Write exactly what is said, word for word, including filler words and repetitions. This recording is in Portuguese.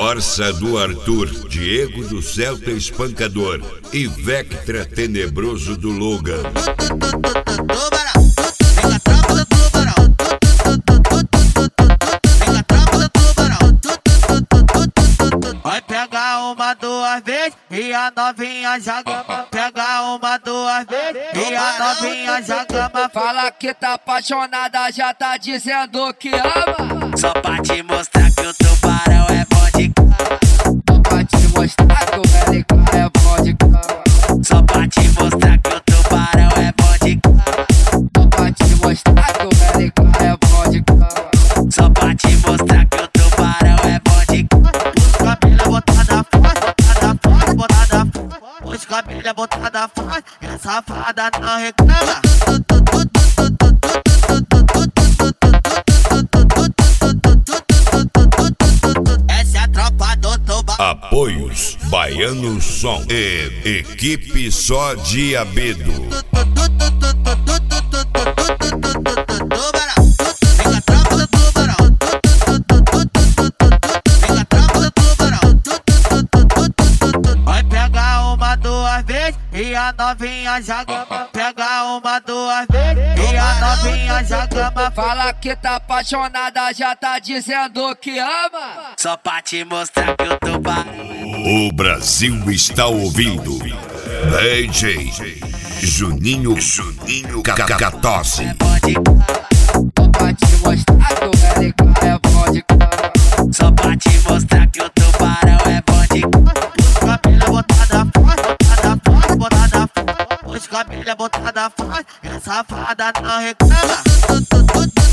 Orça do Arthur, Diego do Celta Espancador e Vectra Tenebroso do Logan. Vai pegar uma, duas vezes e a novinha já gama. Pega uma, duas vezes e a novinha já gama. Fala que tá apaixonada, já tá dizendo que ama. Só pra te mostrar que o tubarão é bom de cama. Só pra te mostrar que o L K é bom de cama. Só pra te mostrar que o tubarão é bom de cama. Só pra te mostrar que o L K é bom de cama. Só pra te mostrar que o tubarão é bom de cama. Os cabelos botada forte, botada forte, botada forte. Os cabelos botada forte, e a safada não reclama. Essa é a tropa do tubarão. Apoios Baiano Som e Equipe Só Diabedo. E a novinha já gama. Pega uma, duas vezes e a novinha já gama. Fala que tá apaixonada, já tá dizendo que ama. Só pra te mostrar que o tubarão. O Brasil está ouvindo D J Juninho Juninho Cacatosse. É bom de cama. Só pra te mostrar que o L K é bom de cama. Só pra te mostrar que o tubarão é bom de cama. Os cabelos botada forte, botada forte, botada forte. Os cabelos botada forte, e a safada não reclama.